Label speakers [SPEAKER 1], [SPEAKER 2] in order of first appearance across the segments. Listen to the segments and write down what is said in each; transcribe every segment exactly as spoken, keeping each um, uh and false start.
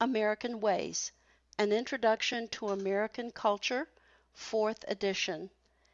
[SPEAKER 1] American Ways, An Introduction to American Culture, fourth edition.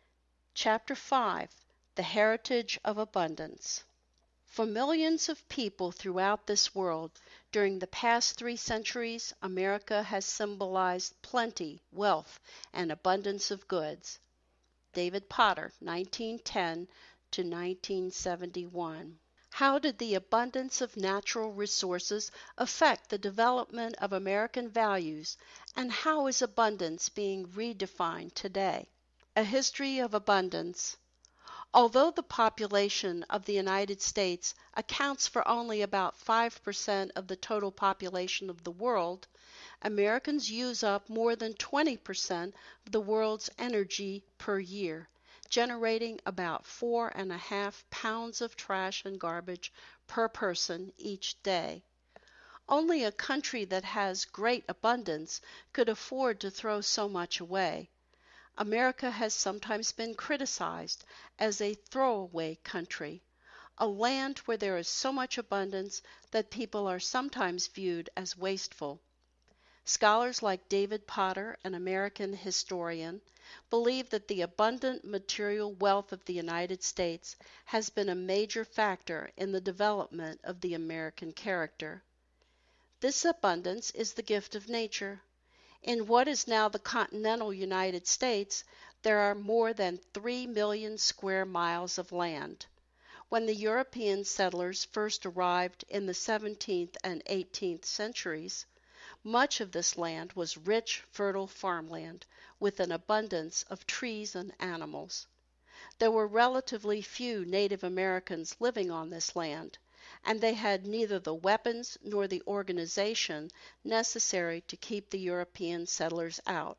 [SPEAKER 1] Chapter five, The Heritage of Abundance. For millions of people throughout this world, during the past three centuries, America has symbolized plenty, wealth, and abundance of goods. David Potter, nineteen ten to nineteen seventy-one. How did the abundance of natural resources affect the development of American values, and how is abundance being redefined today? A History of Abundance. Although the population of the United States accounts for only about five percent of the total population of the world, Americans use up more than twenty percent of the world's energy per year, generating about four and a half pounds of trash and garbage per person each day. Only a country that has great abundance could afford to throw so much away. America has sometimes been criticized as a throwaway country, a land where there is so much abundance that people are sometimes viewed as wasteful. Scholars like David Potter, an American historian, believe that the abundant material wealth of the United States has been a major factor in the development of the American character. This abundance is the gift of nature. In what is now the continental United States, there are more than three million square miles of land. When the European settlers first arrived in the seventeenth and eighteenth centuries, much of this land was rich, fertile farmland with an abundance of trees and animals. There were relatively few Native Americans living on this land, and they had neither the weapons nor the organization necessary to keep the European settlers out.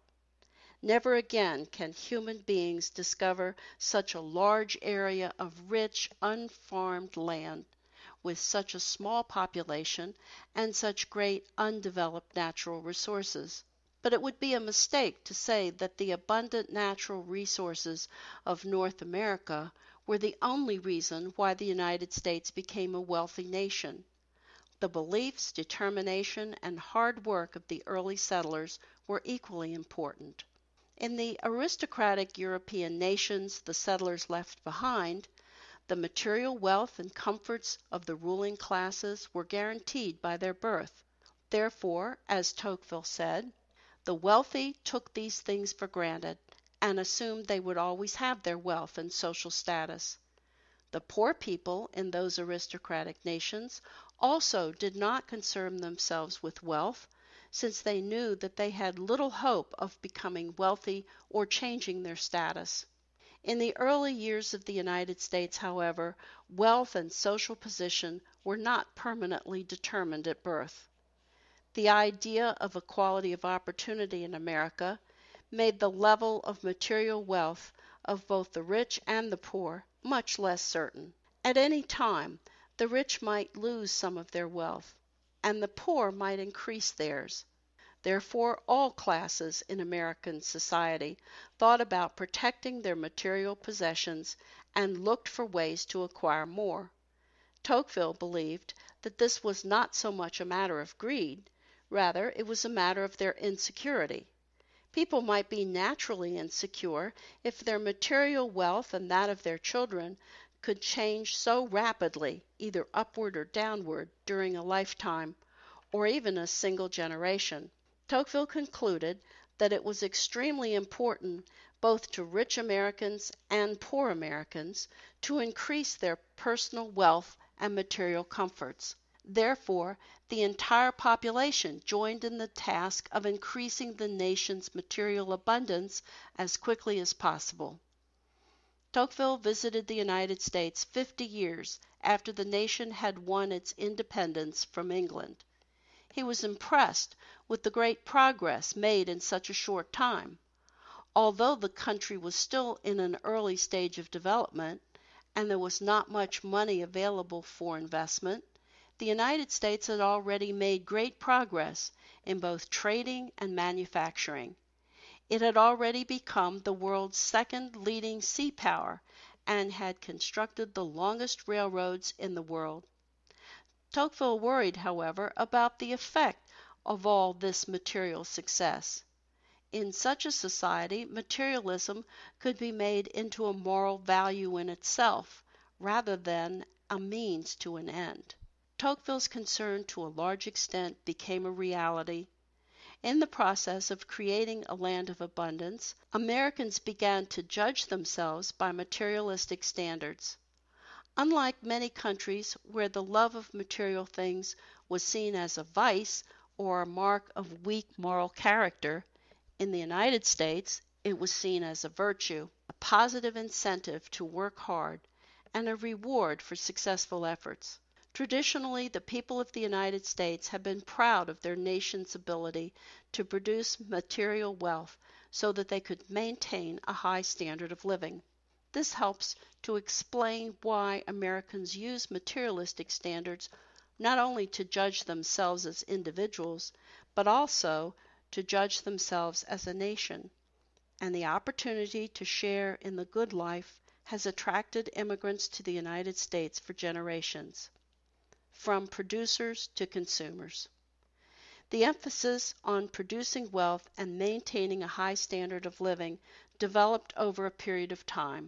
[SPEAKER 1] Never again can human beings discover such a large area of rich, unfarmed land with such a small population and such great undeveloped natural resources. But it would be a mistake to say that the abundant natural resources of North America were the only reason why the United States became a wealthy nation. The beliefs, determination, and hard work of the early settlers were equally important. In the aristocratic European nations the settlers left behind, the material wealth and comforts of the ruling classes were guaranteed by their birth. Therefore, as Tocqueville said, the wealthy took these things for granted and assumed they would always have their wealth and social status. The poor people in those aristocratic nations also did not concern themselves with wealth, since they knew that they had little hope of becoming wealthy or changing their status. In the early years of the United States, however, wealth and social position were not permanently determined at birth. The idea of equality of opportunity in America made the level of material wealth of both the rich and the poor much less certain. At any time, the rich might lose some of their wealth, and the poor might increase theirs. Therefore, all classes in American society thought about protecting their material possessions and looked for ways to acquire more. Tocqueville believed that this was not so much a matter of greed, rather it was a matter of their insecurity. People might be naturally insecure if their material wealth and that of their children could change so rapidly, either upward or downward, during a lifetime, or even a single generation. Tocqueville concluded that it was extremely important both to rich Americans and poor Americans to increase their personal wealth and material comforts. Therefore, the entire population joined in the task of increasing the nation's material abundance as quickly as possible. Tocqueville visited the United States fifty years after the nation had won its independence from England. He was impressed with the great progress made in such a short time. Although the country was still in an early stage of development, and there was not much money available for investment, the United States had already made great progress in both trading and manufacturing. It had already become the world's second leading sea power and had constructed the longest railroads in the world. Tocqueville worried, however, about the effect of all this material success. In such a society, materialism could be made into a moral value in itself, rather than a means to an end. Tocqueville's concern to a large extent became a reality. In the process of creating a land of abundance, Americans began to judge themselves by materialistic standards. Unlike many countries where the love of material things was seen as a vice or a mark of weak moral character, in the United States it was seen as a virtue, a positive incentive to work hard, and a reward for successful efforts. Traditionally, the people of the United States have been proud of their nation's ability to produce material wealth so that they could maintain a high standard of living. This helps to explain why Americans use materialistic standards not only to judge themselves as individuals, but also to judge themselves as a nation. And the opportunity to share in the good life has attracted immigrants to the United States for generations. From producers to consumers. The emphasis on producing wealth and maintaining a high standard of living developed over a period of time.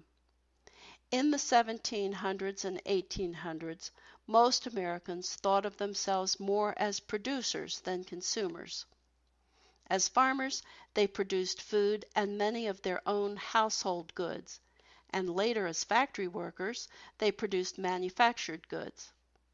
[SPEAKER 1] In the seventeen hundreds and eighteen hundreds, most Americans thought of themselves more as producers than consumers. As farmers, they produced food and many of their own household goods, and later as factory workers, they produced manufactured goods.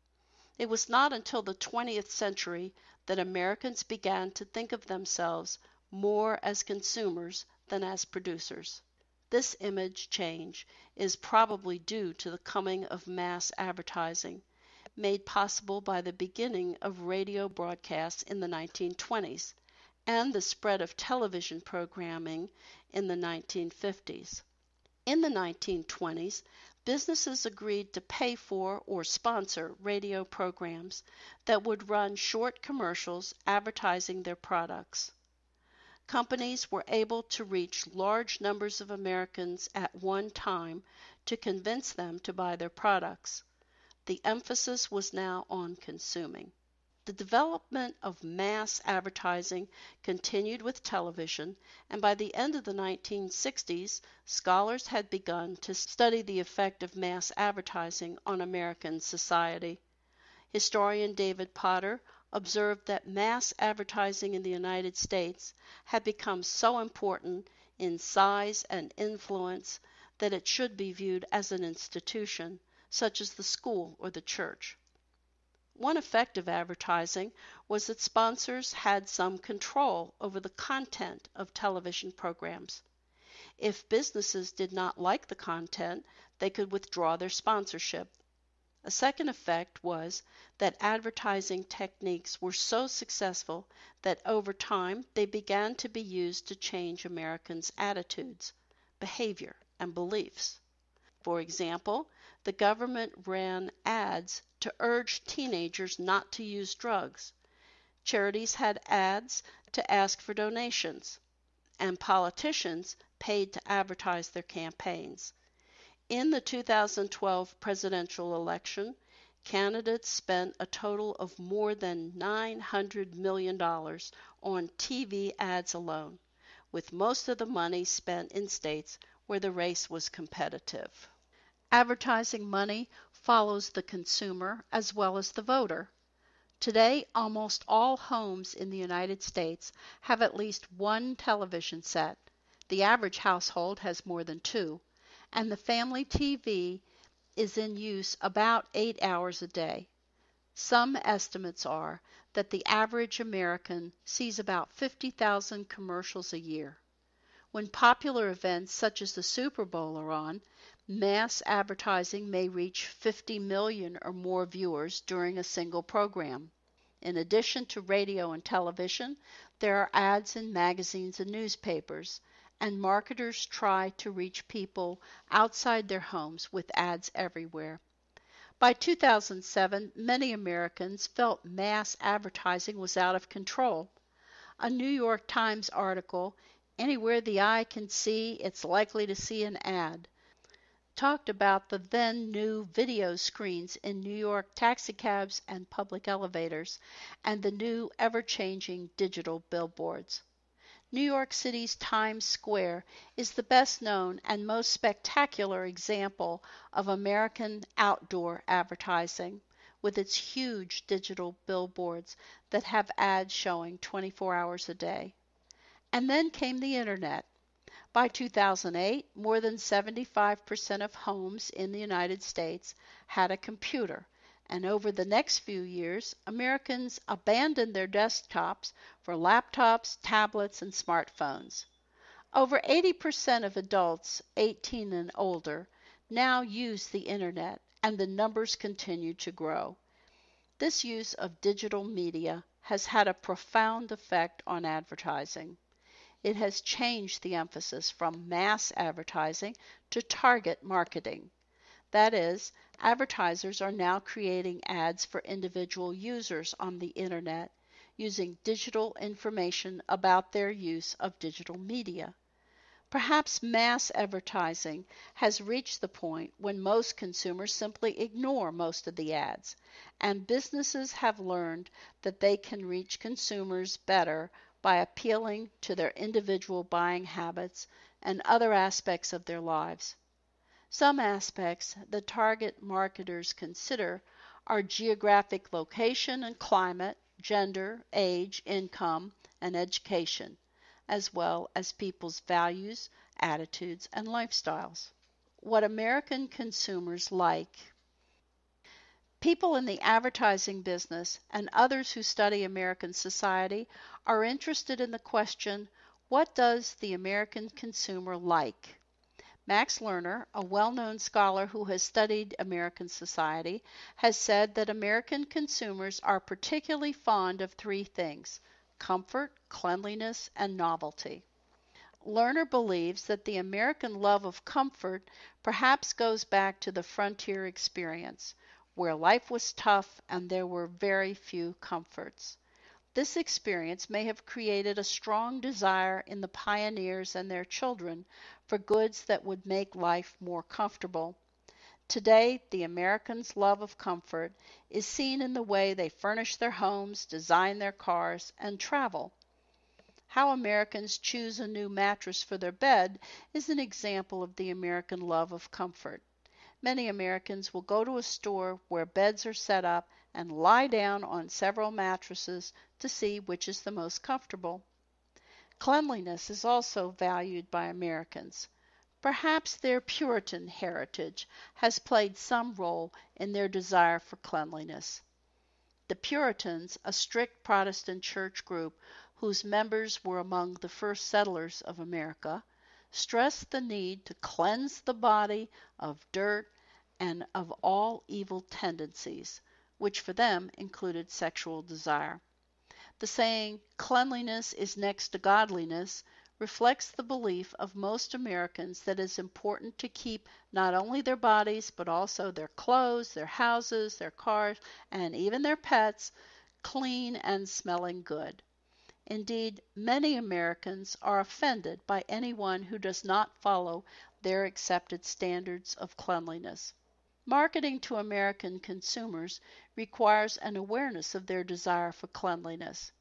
[SPEAKER 1] It was not until the twentieth century that Americans began to think of themselves more as consumers than as producers. This image change is probably due to the coming of mass advertising, made possible by the beginning of radio broadcasts in the nineteen twenties and the spread of television programming in the nineteen fifties. In the nineteen twenties, businesses agreed to pay for or sponsor radio programs that would run short commercials advertising their products. Companies were able to reach large numbers of Americans at one time to convince them to buy their products. The emphasis was now on consuming. The development of mass advertising continued with television, and by the end of the nineteen sixties, scholars had begun to study the effect of mass advertising on American society. Historian David Potter observed that mass advertising in the United States had become so important in size and influence that it should be viewed as an institution, such as the school or the church. One effect of advertising was that sponsors had some control over the content of television programs. If businesses did not like the content, they could withdraw their sponsorship. A second effect was that advertising techniques were so successful that over time they began to be used to change Americans' attitudes, behavior, and beliefs. For example, the government ran ads to urge teenagers not to use drugs. Charities had ads to ask for donations, and politicians paid to advertise their campaigns. In the two thousand twelve presidential election, candidates spent a total of more than nine hundred million dollars on T V ads alone, with most of the money spent in states where the race was competitive. Advertising money follows the consumer as well as the voter. Today, almost all homes in the United States have at least one television set. The average household has more than two, and the family T V is in use about eight hours a day. Some estimates are that the average American sees about fifty thousand commercials a year. When popular events such as the Super Bowl are on, mass advertising may reach fifty million or more viewers during a single program. In addition to radio and television, there are ads in magazines and newspapers, and marketers try to reach people outside their homes with ads everywhere. By two thousand seven, many Americans felt mass advertising was out of control. A New York Times article, "Anywhere the Eye Can See, It's Likely to See an Ad," talked about the then new video screens in New York taxicabs and public elevators, and the new ever-changing digital billboards. New York City's Times Square is the best known and most spectacular example of American outdoor advertising, with its huge digital billboards that have ads showing twenty-four hours a day. And then came the Internet. By two thousand eight, more than seventy-five percent of homes in the United States had a computer, and over the next few years, Americans abandoned their desktops for laptops, tablets, and smartphones. Over eighty percent of adults eighteen and older now use the Internet, and the numbers continue to grow. This use of digital media has had a profound effect on advertising. It has changed the emphasis from mass advertising to target marketing. That is, advertisers are now creating ads for individual users on the Internet using digital information about their use of digital media. Perhaps mass advertising has reached the point when most consumers simply ignore most of the ads, and businesses have learned that they can reach consumers better by appealing to their individual buying habits and other aspects of their lives. Some aspects that target marketers consider are geographic location and climate, gender, age, income, and education, as well as people's values, attitudes, and lifestyles. What American consumers like. People in the advertising business and others who study American society are interested in the question, what does the American consumer like? Max Lerner, a well-known scholar who has studied American society, has said that American consumers are particularly fond of three things: comfort, cleanliness, and novelty. Lerner believes that the American love of comfort perhaps goes back to the frontier experience, where life was tough and there were very few comforts. This experience may have created a strong desire in the pioneers and their children for goods that would make life more comfortable. Today, the Americans' love of comfort is seen in the way they furnish their homes, design their cars, and travel. How Americans choose a new mattress for their bed is an example of the American love of comfort. Many Americans will go to a store where beds are set up and lie down on several mattresses to see which is the most comfortable. Cleanliness is also valued by Americans. Perhaps their Puritan heritage has played some role in their desire for cleanliness. The Puritans, a strict Protestant church group whose members were among the first settlers of America, stressed the need to cleanse the body of dirt and of all evil tendencies, which for them included sexual desire. The saying, "Cleanliness is next to godliness," reflects the belief of most Americans that it is important to keep not only their bodies but also their clothes, their houses, their cars, and even their pets clean and smelling good. Indeed, many Americans are offended by anyone who does not follow their accepted standards of cleanliness. Marketing to American consumers requires an awareness of their desire for cleanliness.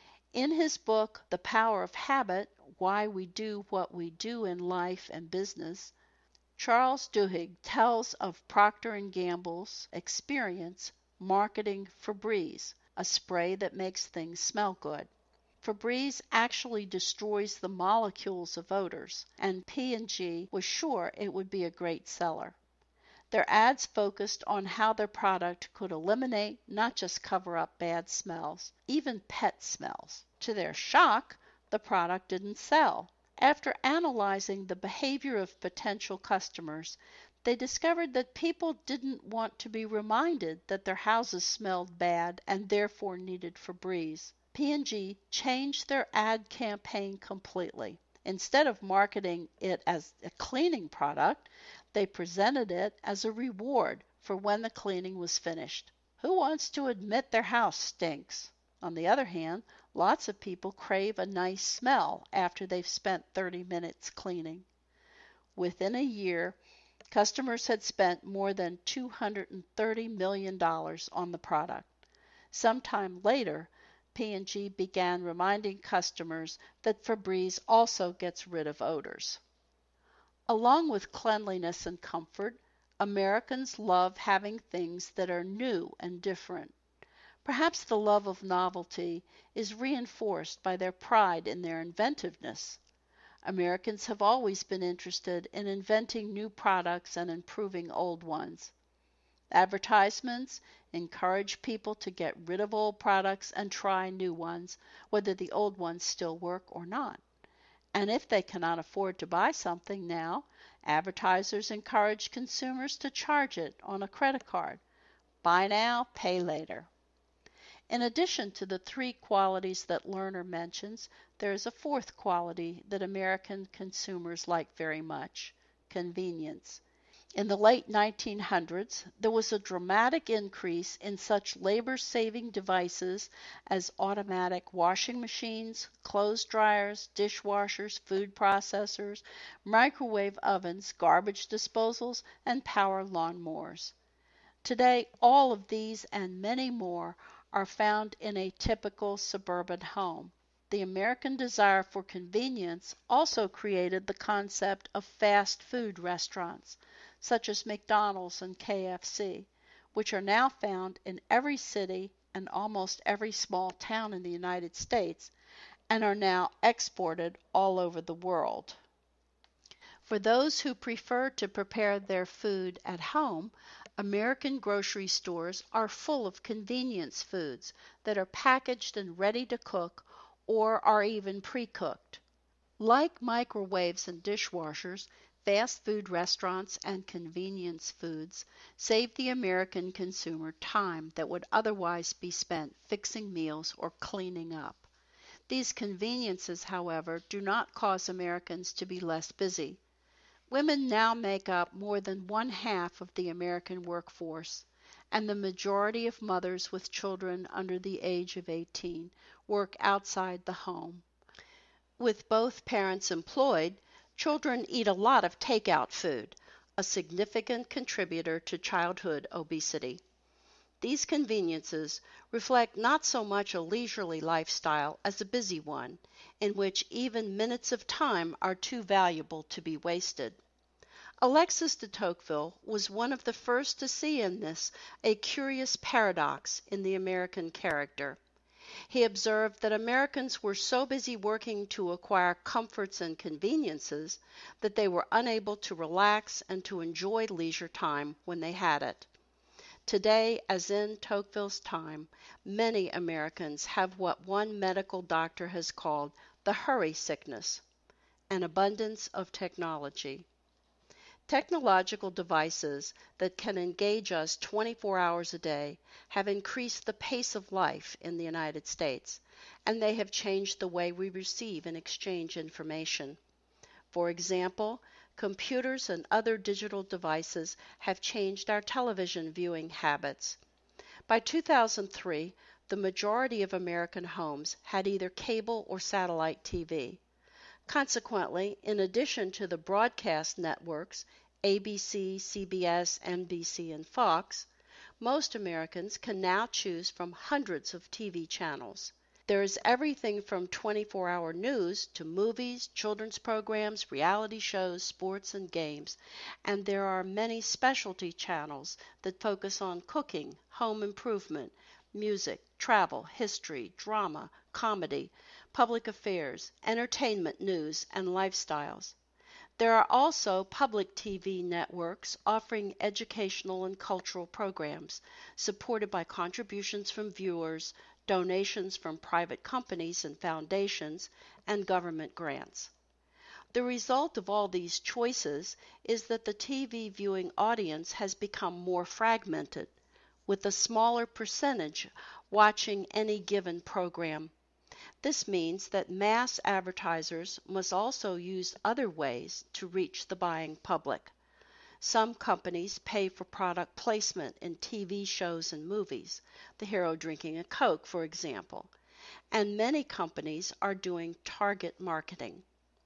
[SPEAKER 1] In his book, The Power of Habit: Why We Do What We Do in Life and Business, Charles Duhigg tells of Procter and Gamble's experience marketing Febreze, a spray that makes things smell good. Febreze actually destroys the molecules of odors, and P and G was sure it would be a great seller. Their ads focused on how their product could eliminate, not just cover up bad smells, even pet smells. To their shock, the product didn't sell. After analyzing the behavior of potential customers, they discovered that people didn't want to be reminded that their houses smelled bad and therefore needed Febreze. P and G changed their ad campaign completely. Instead of marketing it as a cleaning product, they presented it as a reward for when the cleaning was finished. Who wants to admit their house stinks? On the other hand, lots of people crave a nice smell after they've spent thirty minutes cleaning. Within a year, Customers had spent more than two hundred thirty million dollars on the product. Sometime later, P and G began reminding customers that Febreze also gets rid of odors. Along with cleanliness and comfort, Americans love having things that are new and different. Perhaps the love of novelty is reinforced by their pride in their inventiveness. Americans have always been interested in inventing new products and improving old ones. Advertisements encourage people to get rid of old products and try new ones, whether the old ones still work or not. And if they cannot afford to buy something now, advertisers encourage consumers to charge it on a credit card. Buy now, pay later. In addition to the three qualities that Lerner mentions, there is a fourth quality that American consumers like very much: convenience. In the late nineteen hundreds, there was a dramatic increase in such labor-saving devices as automatic washing machines, clothes dryers, dishwashers, food processors, microwave ovens, garbage disposals, and power lawnmowers. Today, all of these and many more are found in a typical suburban home. The American desire for convenience also created the concept of fast food restaurants, such as McDonald's and K F C, which are now found in every city and almost every small town in the United States, and are now exported all over the world. For those who prefer to prepare their food at home, American grocery stores are full of convenience foods that are packaged and ready to cook or are even pre-cooked. Like microwaves and dishwashers, fast food restaurants and convenience foods save the American consumer time that would otherwise be spent fixing meals or cleaning up. These conveniences, however, do not cause Americans to be less busy. Women now make up more than one half of the American workforce, and the majority of mothers with children under the age of eighteen work outside the home. With both parents employed, children eat a lot of takeout food, a significant contributor to childhood obesity. These conveniences reflect not so much a leisurely lifestyle as a busy one, in which even minutes of time are too valuable to be wasted. Alexis de Tocqueville was one of the first to see in this a curious paradox in the American character. He observed that Americans were so busy working to acquire comforts and conveniences that they were unable to relax and to enjoy leisure time when they had it. Today, as in Tocqueville's time, many Americans have what one medical doctor has called the hurry sickness, an abundance of technology. Technological devices that can engage us twenty-four hours a day have increased the pace of life in the United States, and they have changed the way we receive and exchange information. For example, computers and other digital devices have changed our television viewing habits. By two thousand three, the majority of American homes had either cable or satellite T V. Consequently, in addition to the broadcast networks, A B C, C B S, N B C, and Fox, most Americans can now choose from hundreds of T V channels. There is everything from twenty-four hour news to movies, children's programs, reality shows, sports, and games, and there are many specialty channels that focus on cooking, home improvement, music, travel, history, drama, comedy, public affairs, entertainment, news, and lifestyles. There are also public T V networks offering educational and cultural programs, supported by contributions from viewers, donations from private companies and foundations, and government grants. The result of all these choices is that the T V viewing audience has become more fragmented, with a smaller percentage watching any given program. This means that mass advertisers must also use other ways to reach the buying public. Some companies pay for product placement in T V shows and movies, the hero drinking a Coke, for example, and many companies are doing target marketing.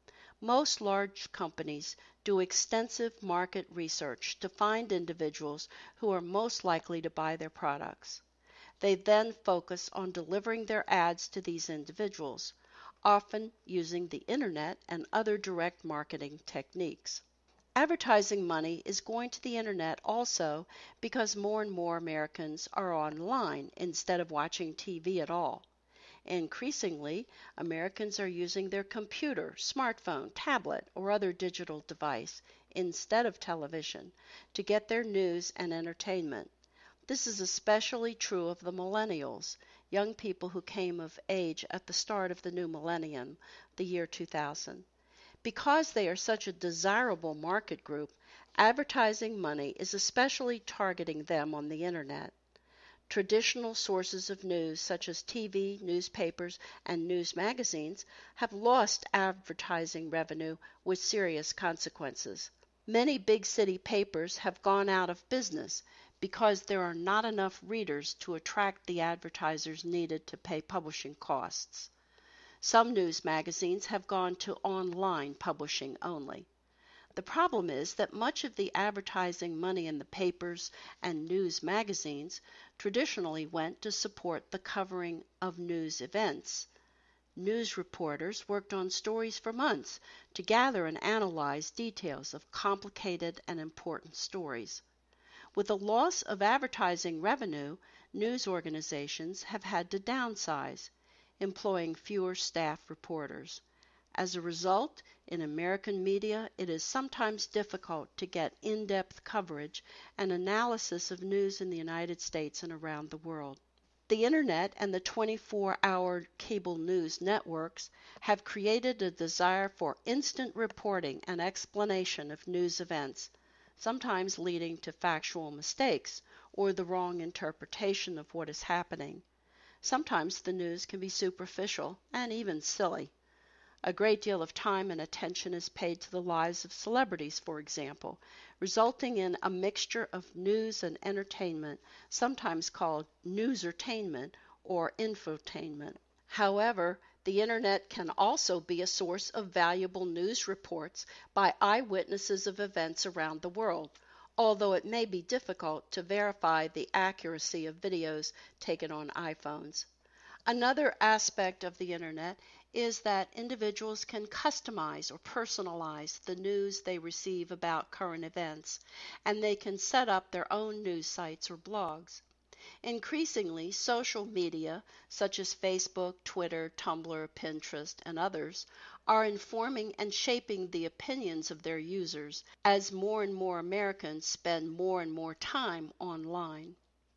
[SPEAKER 1] Most large companies do extensive market research to find individuals who are most likely to buy their products. They then focus on delivering their ads to these individuals, often using the internet and other direct marketing techniques. Advertising money is going to the internet also because more and more Americans are online instead of watching T V at all. Increasingly, Americans are using their computer, smartphone, tablet, or other digital device instead of television to get their news and entertainment. This is especially true of the millennials, young people who came of age at the start of the new millennium, the year two thousand. Because they are such a desirable market group, advertising money is especially targeting them on the internet. Traditional sources of news, such as T V, newspapers, and news magazines, have lost advertising revenue with serious consequences. Many big city papers have gone out of business because there are not enough readers to attract the advertisers needed to pay publishing costs. Some news magazines have gone to online publishing only. The problem is that much of the advertising money in the papers and news magazines traditionally went to support the covering of news events. News reporters worked on stories for months to gather and analyze details of complicated and important stories. With the loss of advertising revenue, news organizations have had to downsize, employing fewer staff reporters. As a result, in American media, it is sometimes difficult to get in-depth coverage and analysis of news in the United States and around the world. The Internet and the twenty-four hour cable news networks have created a desire for instant reporting and explanation of news events, sometimes leading to factual mistakes or the wrong interpretation of what is happening. Sometimes the news can be superficial and even silly. A great deal of time and attention is paid to the lives of celebrities, for example, resulting in a mixture of news and entertainment, sometimes called newsertainment or infotainment. However, the Internet can also be a source of valuable news reports by eyewitnesses of events around the world, although it may be difficult to verify the accuracy of videos taken on iPhones. Another aspect of the Internet is that individuals can customize or personalize the news they receive about current events, and they can set up their own news sites or blogs. Increasingly, social media, such as Facebook, Twitter, Tumblr, Pinterest, and others, are informing and shaping the opinions of their users as more and more Americans spend more and more time online.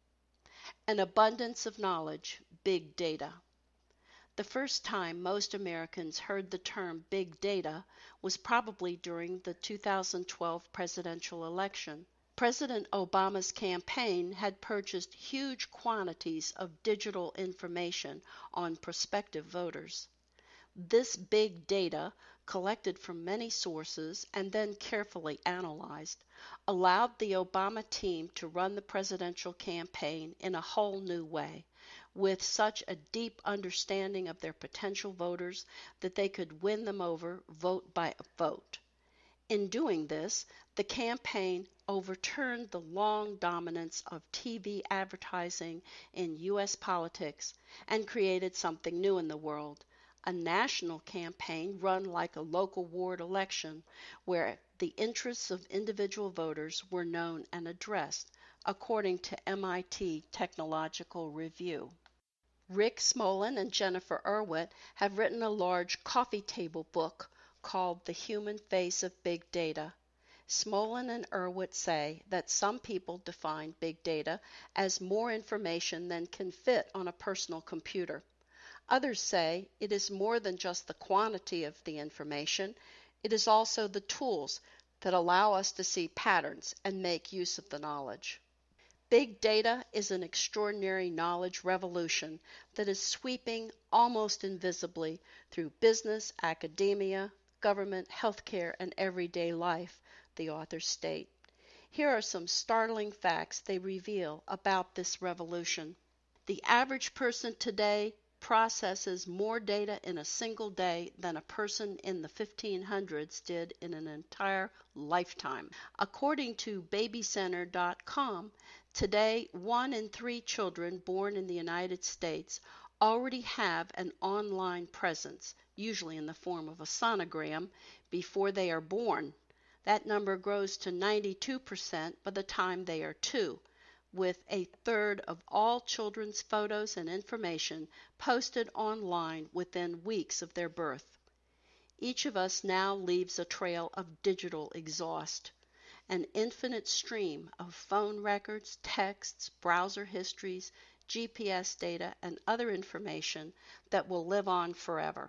[SPEAKER 1] An abundance of knowledge, big data. The first time most Americans heard the term big data was probably during the two thousand twelve presidential election. President Obama's campaign had purchased huge quantities of digital information on prospective voters. This big data, collected from many sources and then carefully analyzed, allowed the Obama team to run the presidential campaign in a whole new way, with such a deep understanding of their potential voters that they could win them over vote by vote. In doing this, the campaign overturned the long dominance of T V advertising in U S politics and created something new in the world, a national campaign run like a local ward election where the interests of individual voters were known and addressed, according to M I T Technological Review. Rick Smolan and Jennifer Urwit have written a large coffee table book called The Human Face of Big Data. Smolan and Urwit say that some people define big data as more information than can fit on a personal computer. Others say it is more than just the quantity of the information, it is also the tools that allow us to see patterns and make use of the knowledge. Big data is an extraordinary knowledge revolution that is sweeping almost invisibly through business, academia, government, healthcare, and everyday life, the authors state. Here are some startling facts they reveal about this revolution. The average person today processes more data in a single day than a person in the fifteen hundreds did in an entire lifetime. According to baby center dot com, today one in three children born in the United States already have an online presence, usually in the form of a sonogram, before they are born. That number grows to ninety-two percent by the time they are two, with a third of all children's photos and information posted online within weeks of their birth. Each of us now leaves a trail of digital exhaust, an infinite stream of phone records, texts, browser histories, G P S data, and other information that will live on forever.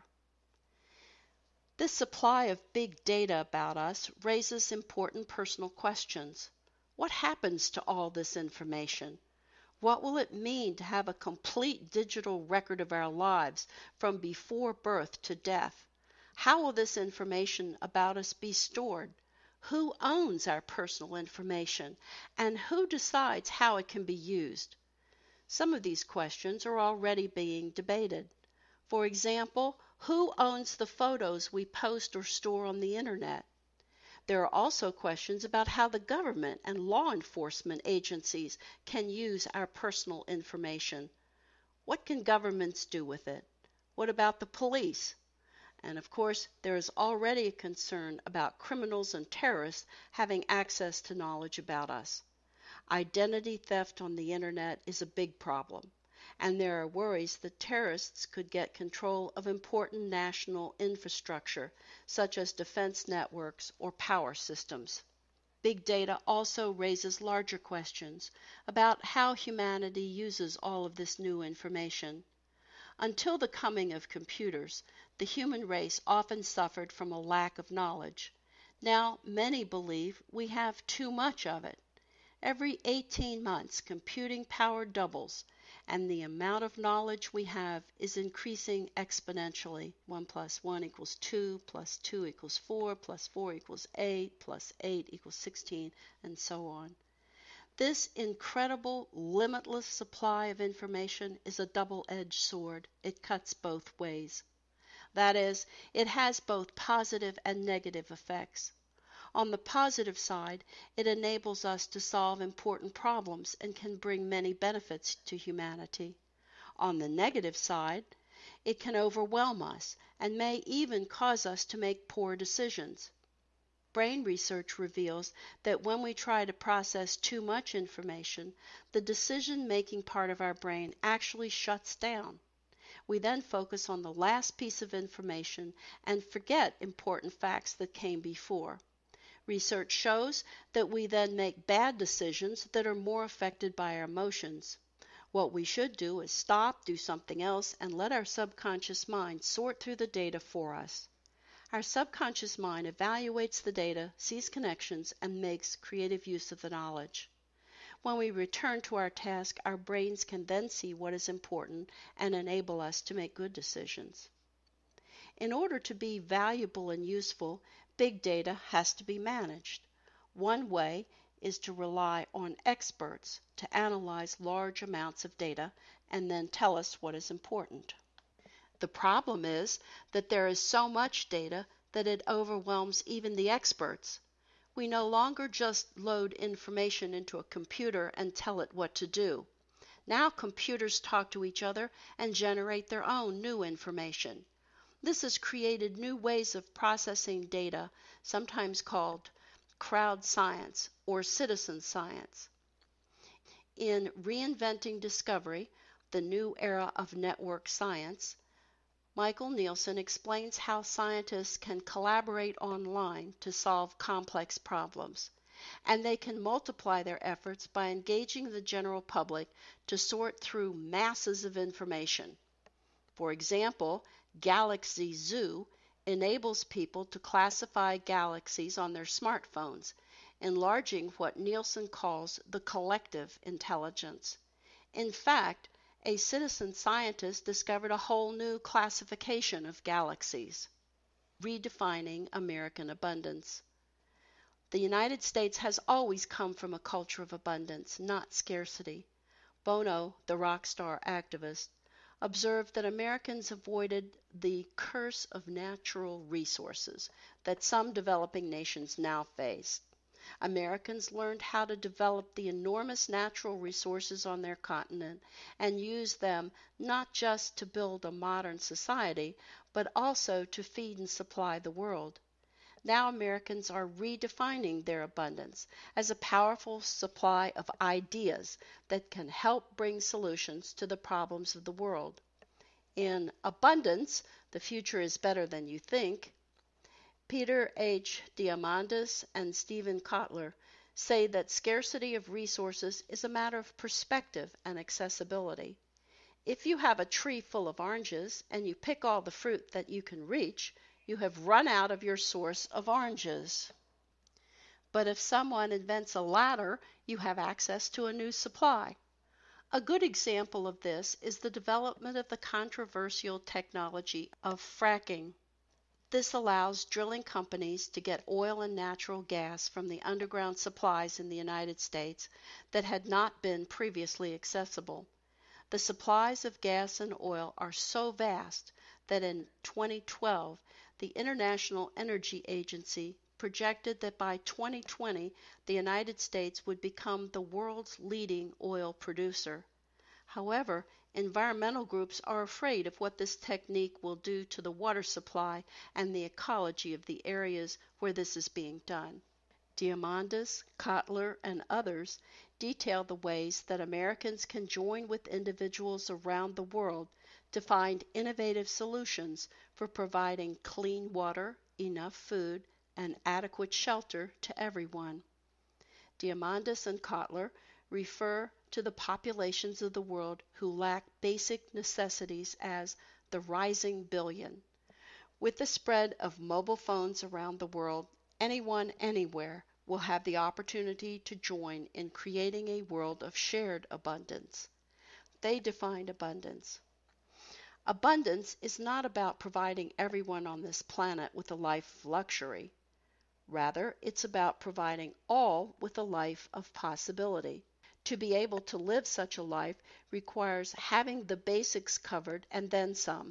[SPEAKER 1] This supply of big data about us raises important personal questions. What happens to all this information? What will it mean to have a complete digital record of our lives from before birth to death? How will this information about us be stored? Who owns our personal information? And who decides how it can be used? Some of these questions are already being debated. For example, who owns the photos we post or store on the internet? There are also questions about how the government and law enforcement agencies can use our personal information. What can governments do with it? What about the police? And of course, there is already a concern about criminals and terrorists having access to knowledge about us. Identity theft on the internet is a big problem, and there are worries that terrorists could get control of important national infrastructure, such as defense networks or power systems. Big data also raises larger questions about how humanity uses all of this new information. Until the coming of computers, the human race often suffered from a lack of knowledge. Now, many believe we have too much of it. Every eighteen months, computing power doubles, and the amount of knowledge we have is increasing exponentially. one plus one equals two, plus two equals four, plus four equals eight, plus eight equals sixteen, and so on. This incredible, limitless supply of information is a double-edged sword. It cuts both ways. That is, it has both positive and negative effects. On the positive side, it enables us to solve important problems and can bring many benefits to humanity. On the negative side, it can overwhelm us and may even cause us to make poor decisions. Brain research reveals that when we try to process too much information, the decision-making part of our brain actually shuts down. We then focus on the last piece of information and forget important facts that came before. Research shows that we then make bad decisions that are more affected by our emotions. What we should do is stop, do something else, and let our subconscious mind sort through the data for us. Our subconscious mind evaluates the data, sees connections, and makes creative use of the knowledge. When we return to our task, our brains can then see what is important and enable us to make good decisions. In order to be valuable and useful, big data has to be managed. One way is to rely on experts to analyze large amounts of data and then tell us what is important. The problem is that there is so much data that it overwhelms even the experts. We no longer just load information into a computer and tell it what to do. Now computers talk to each other and generate their own new information. This has created new ways of processing data, sometimes called crowd science or citizen science. In Reinventing Discovery, the New Era of Network Science, Michael Nielsen explains how scientists can collaborate online to solve complex problems, and they can multiply their efforts by engaging the general public to sort through masses of information. For example, Galaxy Zoo enables people to classify galaxies on their smartphones, enlarging what Nielsen calls the collective intelligence. In fact, a citizen scientist discovered a whole new classification of galaxies, redefining American abundance. The United States has always come from a culture of abundance, not scarcity. Bono, the rock star activist, observed that Americans avoided the curse of natural resources that some developing nations now face. Americans learned how to develop the enormous natural resources on their continent and use them not just to build a modern society, but also to feed and supply the world. Now Americans are redefining their abundance as a powerful supply of ideas that can help bring solutions to the problems of the world. In Abundance, the Future is Better Than You Think, Peter H. Diamandis and Steven Kotler say that scarcity of resources is a matter of perspective and accessibility. If you have a tree full of oranges and you pick all the fruit that you can reach, you have run out of your source of oranges. But if someone invents a ladder, you have access to a new supply. A good example of this is the development of the controversial technology of fracking. This allows drilling companies to get oil and natural gas from the underground supplies in the United States that had not been previously accessible. The supplies of gas and oil are so vast that in twenty twelve, the International Energy Agency projected that by twenty twenty, the United States would become the world's leading oil producer. However, environmental groups are afraid of what this technique will do to the water supply and the ecology of the areas where this is being done. Diamandis, Kotler, and others detail the ways that Americans can join with individuals around the world to find innovative solutions for providing clean water, enough food, and adequate shelter to everyone. Diamandis and Kotler refer to the populations of the world who lack basic necessities as the rising billion. With the spread of mobile phones around the world, anyone anywhere will have the opportunity to join in creating a world of shared abundance. They define abundance. Abundance is not about providing everyone on this planet with a life of luxury. Rather, it's about providing all with a life of possibility. To be able to live such a life requires having the basics covered and then some.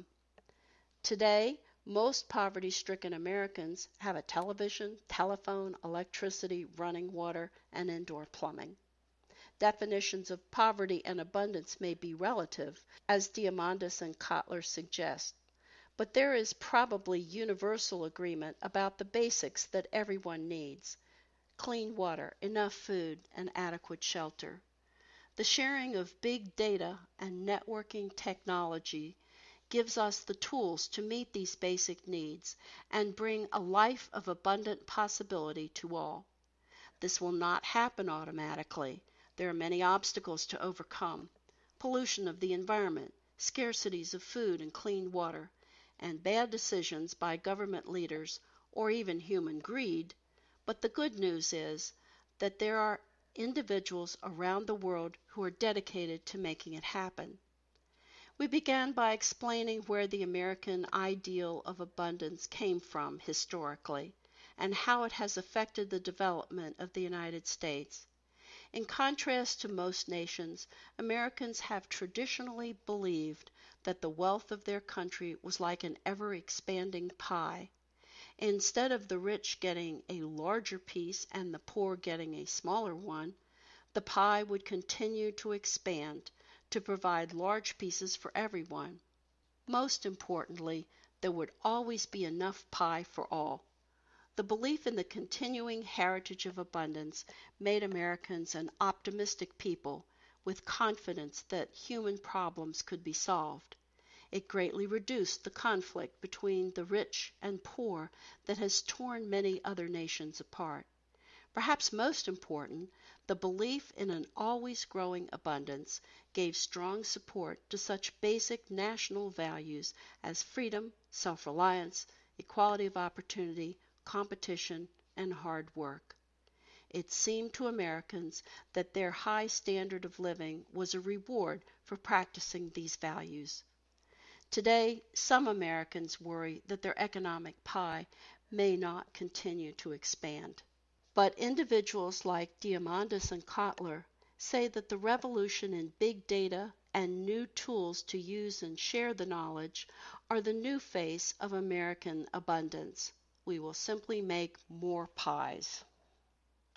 [SPEAKER 1] Today, most poverty-stricken Americans have a television, telephone, electricity, running water, and indoor plumbing. Definitions of poverty and abundance may be relative, as Diamandis and Kotler suggest, but there is probably universal agreement about the basics that everyone needs: clean water, enough food, and adequate shelter. The sharing of big data and networking technology gives us the tools to meet these basic needs and bring a life of abundant possibility to all. This will not happen automatically. There are many obstacles to overcome: pollution of the environment, scarcities of food and clean water, and bad decisions by government leaders or even human greed. But the good news is that there are individuals around the world who are dedicated to making it happen. We began by explaining where the American ideal of abundance came from historically, and how it has affected the development of the United States. In contrast to most nations, Americans have traditionally believed that the wealth of their country was like an ever-expanding pie. Instead of the rich getting a larger piece and the poor getting a smaller one, the pie would continue to expand to provide large pieces for everyone. Most importantly, there would always be enough pie for all. The belief in the continuing heritage of abundance made Americans an optimistic people with confidence that human problems could be solved. It greatly reduced the conflict between the rich and poor that has torn many other nations apart. Perhaps most important, the belief in an always growing abundance gave strong support to such basic national values as freedom, self-reliance, equality of opportunity, competition, and hard work. It seemed to Americans that their high standard of living was a reward for practicing these values. Today, some Americans worry that their economic pie may not continue to expand. But individuals like Diamandis and Kotler say that the revolution in big data and new tools to use and share the knowledge are the new face of American abundance. We will simply make more pies.